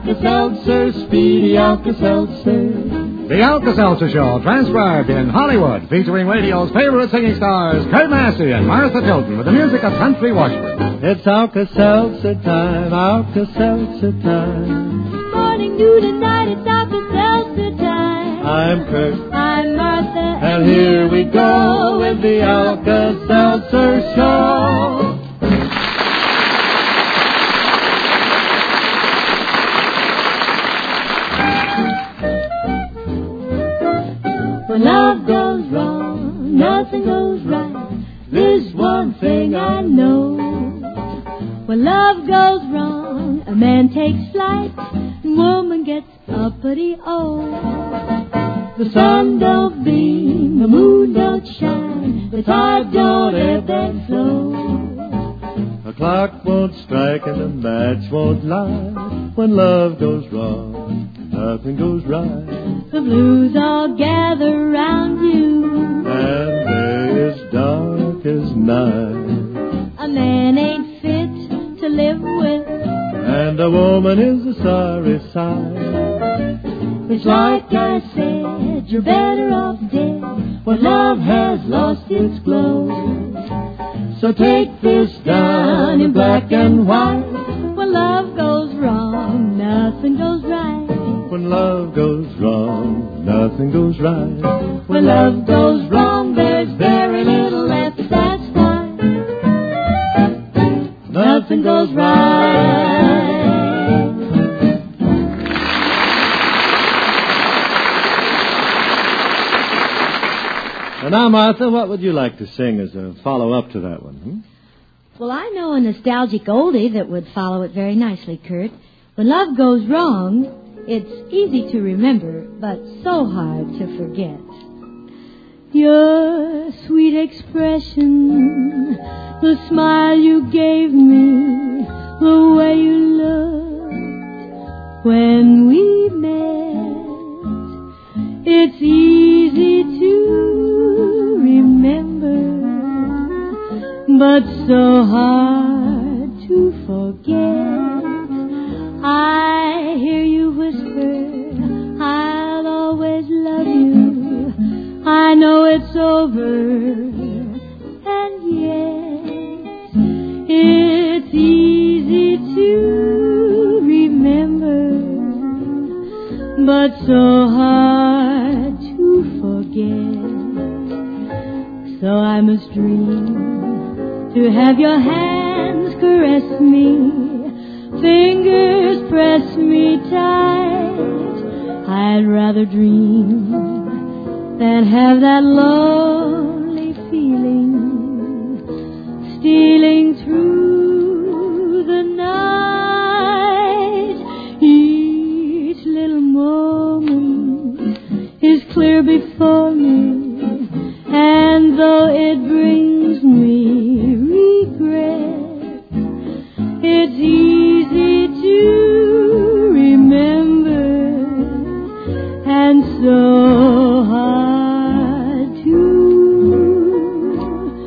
Alka-Seltzer, speedy Alka-Seltzer. The Alka-Seltzer Show, transcribed in Hollywood, featuring radio's favorite singing stars, Kurt Massey and Martha Tilton, with the music of Country Washburn. It's Alka-Seltzer time, Alka-Seltzer time. Morning, noon, and night, it's Alka-Seltzer time. I'm Kurt. I'm Martha. And here we go with the Alka-Seltzer Show. When love goes wrong, nothing goes right. There's one thing I know. When love goes wrong, a man takes flight, and woman gets uppity-oh. The sun don't beam, the moon don't shine, the tide don't ebb and flow. The clock won't strike and the match won't light. When love goes wrong, nothing goes right. The blues all gather round you, And day is dark as night. a man ain't fit to live with. And a woman is a sorry sight. It's like I said, you're better off dead when love has lost its glow. So take this down in black and white. When love goes wrong, nothing goes right. When love goes wrong, nothing goes right. When love goes wrong, there's very little left that's right. Nothing goes right. And now, Martha, what would you like to sing as a follow-up to that one? Well, I know a nostalgic oldie that would follow it very nicely, Kurt. When love goes wrong, it's easy to remember, but so hard to forget. Your sweet expression, the smile you gave me, the way you looked when we met. It's easy to remember, but so hard to forget. I hear you whisper, I'll always love you. I know it's over, and yet it's easy to remember, but so hard to forget. So I must dream to have your hands caress me, fingers press me tight. I'd rather dream than have that lonely feeling stealing through the night. Each little moment is clear before me, and though it brings me regret, it's easy to remember, and so hard to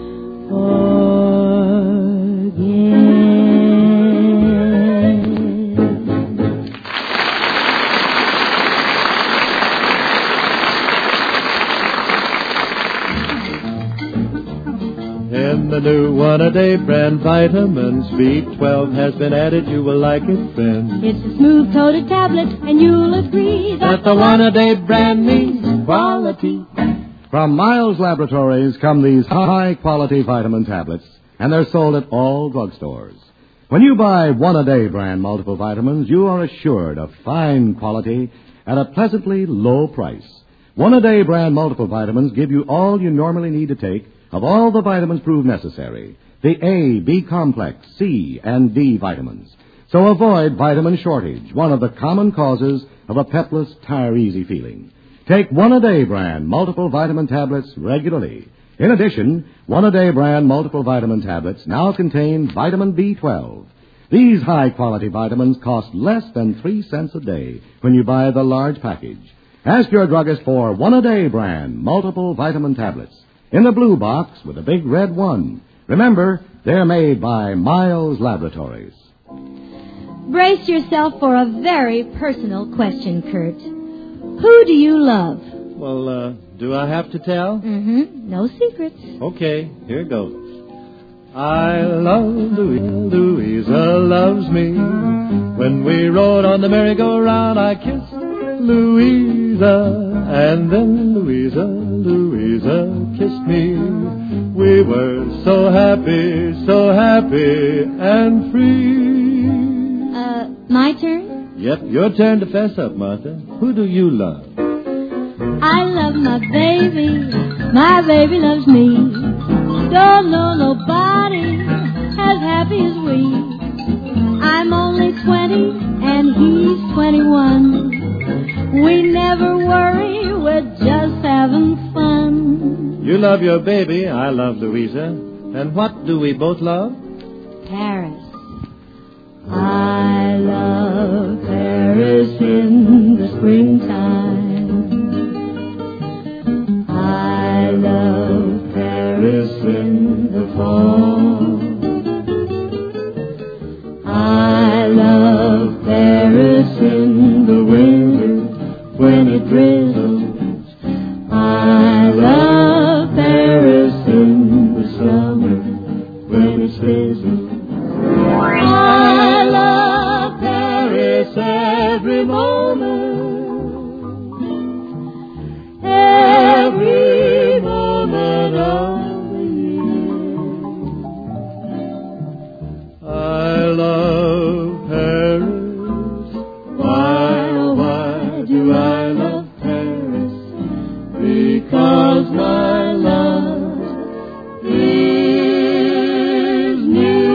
In the new One-A-Day brand vitamins, B12 has been added. You will like it, friend. It's a smooth-coated tablet, and you'll agree That the One-A-Day brand means quality. From Miles Laboratories come these high-quality vitamin tablets, and they're sold at all drugstores. When you buy One-A-Day brand multiple vitamins, you are assured of fine quality at a pleasantly low price. One-A-Day brand multiple vitamins give you all you normally need to take of all the vitamins proved necessary, the A, B complex, C, and D vitamins. So avoid vitamin shortage, one of the common causes of a pepless, tire-easy feeling. Take One-A-Day brand multiple vitamin tablets regularly. In addition, One-A-Day brand multiple vitamin tablets now contain vitamin B12. These high-quality vitamins cost less than 3 cents a day when you buy the large package. Ask your druggist for One-A-Day brand multiple vitamin tablets in the blue box with a big red 1. Remember, they're made by Miles Laboratories. Brace yourself for a very personal question, Kurt. Who do you love? Well, do I have to tell? Mm-hmm. No secrets. Okay, here goes. I love Louisa. Louisa loves me. When we rode on the merry-go-round, I kissed Louisa. And then Louisa kissed me. We were so happy and free. My turn? Yep, your turn to fess up, Martha. Who do you love? I love my baby. My baby loves me. Don't know nobody as happy as we. I'm only 20 and he's 21. We never worry, we're just having fun. You love your baby, I love Louisa. And what do we both love? Paris. I love Paris in the springtime. I love Paris in the fall. I love Paris in the winter when it drizzles. I love Paris in the summer when it sizzles. I love Paris every moment, every moment of the year. I love Paris. Why, oh why do I love Paris? Because my love is new.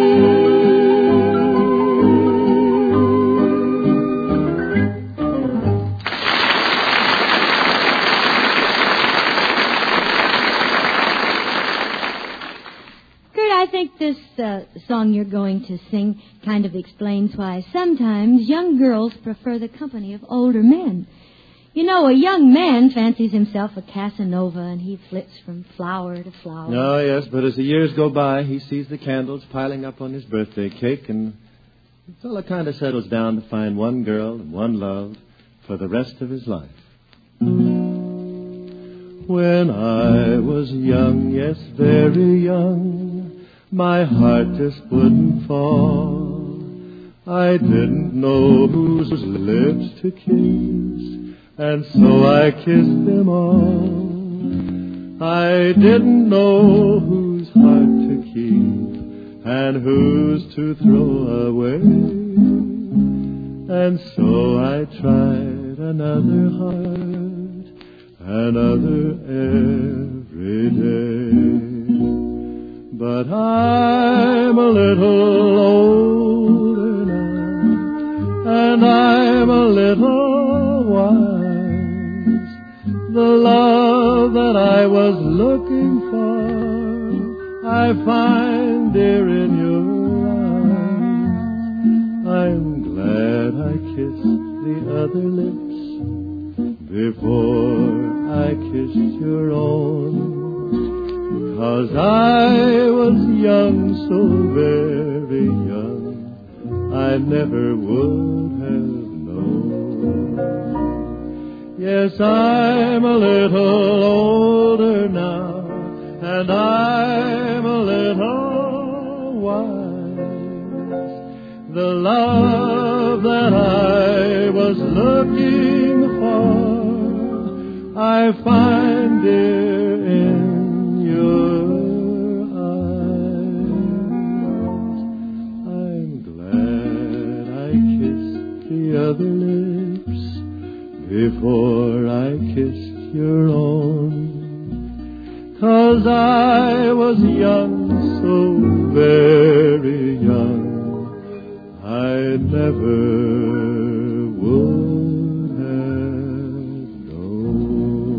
I think this song you're going to sing kind of explains why sometimes young girls prefer the company of older men. You know, a young man fancies himself a Casanova, and he flits from flower to flower. Oh, yes, but as the years go by, he sees the candles piling up on his birthday cake, and the fellow kind of settles down to find one girl and one love for the rest of his life. When I was young, yes, very young, my heart just wouldn't fall. I didn't know whose lips to kiss, and so I kissed them all. I didn't know whose heart to keep and whose to throw away. And so I tried another heart, another every day. But I'm a little older now, and I'm a little wise. The love that I was looking for, I find, dear, in your eyes. I'm glad I kissed the other lips before I kissed your own. 'Cause I was young, so very young, I never would have known. Yes, I'm a little older now, and I'm a little wise. The love that I was looking for, I find, dear, in your eyes. I'm glad I kissed the other lips before I kissed your own. 'Cause I was young, so very young, I never would have known.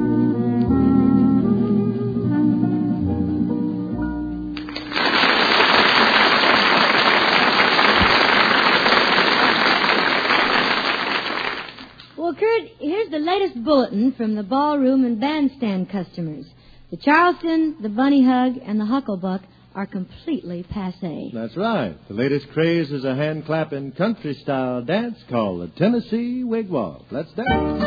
Well, Kurt, here's the latest bulletin from the ballroom and bandstand customers. The Charleston, the Bunny Hug, and the Hucklebuck are completely passé. That's right. The latest craze is a hand-clapping country-style dance called the Tennessee Wig Walk. Let's dance.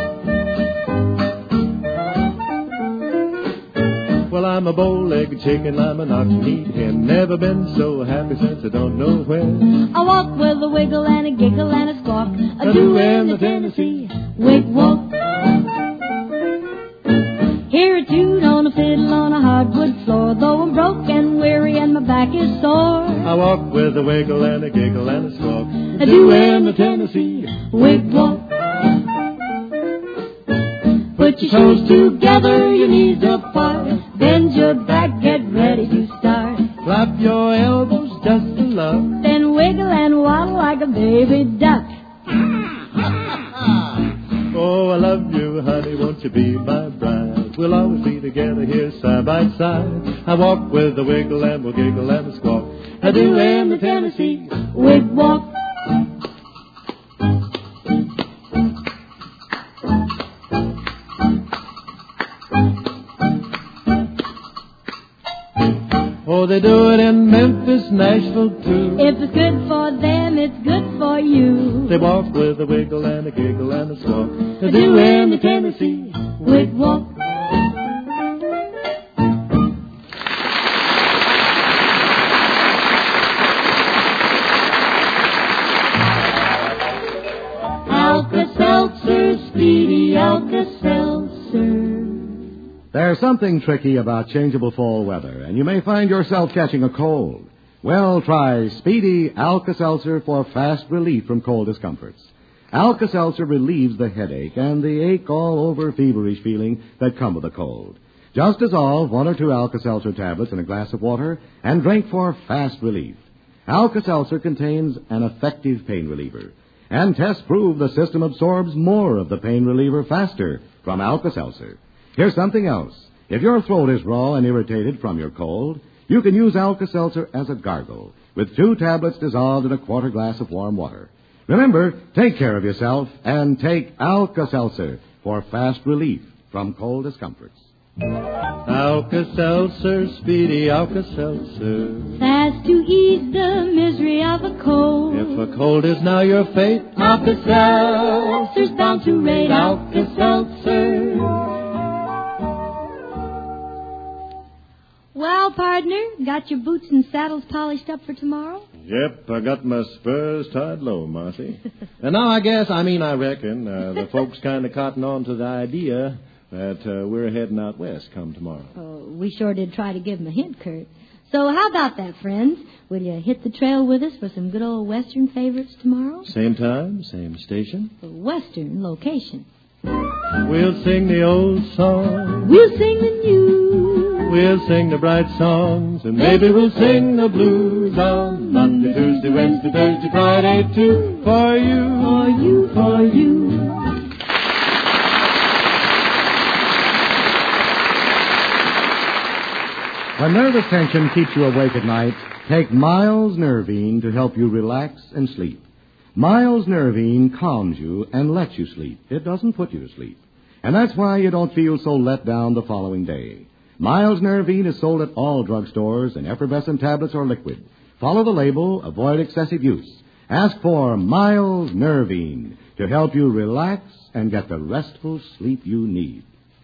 Well, I'm a bow-legged chicken, I'm an ox-meat hen. Never been so happy since I don't know when. I walk with a wiggle and a giggle and a squawk, a doin' the Tennessee Wig Walk. Hear a tune on a fiddle on a hardwood floor, though I'm broke and weary and my back is sore. I walk with a wiggle and a giggle and a squawk, a doin' the Tennessee Wig Walk. Put your toes together, your knees apart, bend your back, get ready to start. Clap your elbows just a luck, then wiggle and waddle like a baby duck. Oh, I love you, honey, won't you be my bride? We'll always be together here side by side. I walk with a wiggle and we'll giggle and a squawk, I do in the Tennessee Wig Walk. Oh, they do it in Memphis, Nashville, too. If it's good for them, it's good for you. They walk with a wiggle and a giggle and a squawk, they do in the Tennessee Wig Walk. Alka-Seltzer, Speedy Alka-Seltzer. There's something tricky about changeable fall weather, and you may find yourself catching a cold. Well, try Speedy Alka-Seltzer for fast relief from cold discomforts. Alka-Seltzer relieves the headache and the ache-all-over feverish feeling that come with a cold. Just dissolve 1 or 2 Alka-Seltzer tablets in a glass of water and drink for fast relief. Alka-Seltzer contains an effective pain reliever, and tests prove the system absorbs more of the pain reliever faster from Alka-Seltzer. Here's something else. If your throat is raw and irritated from your cold, you can use Alka-Seltzer as a gargle with 2 tablets dissolved in a quarter glass of warm water. Remember, take care of yourself and take Alka-Seltzer for fast relief from cold discomforts. Alka-Seltzer, Speedy Alka-Seltzer. Fast to ease the misery of a cold. If a cold is now your fate, Alka-Seltzer's bound to rate. Alka-Seltzer. Well, partner, got your boots and saddles polished up for tomorrow? Yep, I got my spurs tied low, Marcy. And now I reckon, the folks kind of cotton on to the idea that we're heading out west come tomorrow. Oh, we sure did try to give them a hint, Kurt. So how about that, friends? Will you hit the trail with us for some good old Western favorites tomorrow? Same time, same station. A Western location. We'll sing the old song. We'll sing the new. We'll sing the bright songs, and maybe we'll sing the blues on Monday, Tuesday, Wednesday, Thursday, Friday, too. For you, for you, for you. When nervous tension keeps you awake at night, take Miles Nervine to help you relax and sleep. Miles Nervine calms you and lets you sleep. It doesn't put you to sleep. And that's why you don't feel so let down the following day. Miles Nervine is sold at all drugstores in effervescent tablets or liquid. Follow the label, avoid excessive use. Ask for Miles Nervine to help you relax and get the restful sleep you need.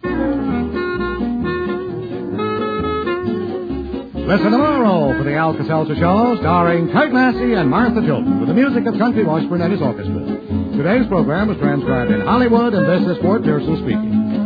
Listen tomorrow for the Alka-Seltzer Show, starring Kurt Massey and Martha Chilton, with the music of Country Washburn and his orchestra. Today's program was transcribed in Hollywood, and this is Fort Pearson speaking.